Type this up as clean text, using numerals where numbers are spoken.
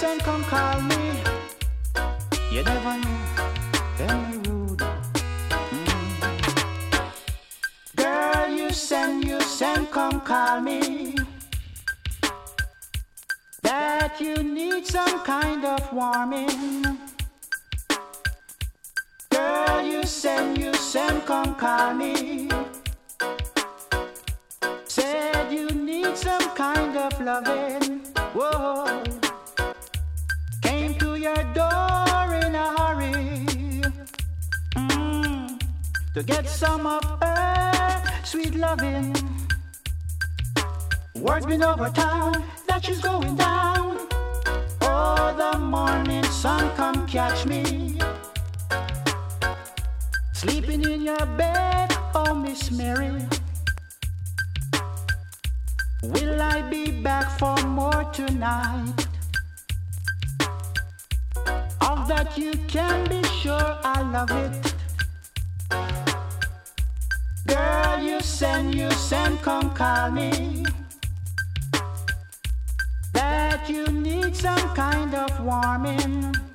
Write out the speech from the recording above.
send, come call me. You never know, them me rude. Girl, you send, come call me. That you need some kind of warming. Girl, you send, come call me. Said you need some kind of loving. Whoa. Came to your door in a hurry. To get some of her sweet loving. Word's been over town that she's going down. Oh, the morning sun come catch me. Sleeping in your bed, oh Miss Mary. Will I be back for more tonight? Of that you can be sure I love it. Girl, you send, come call me. That you need some kind of warming.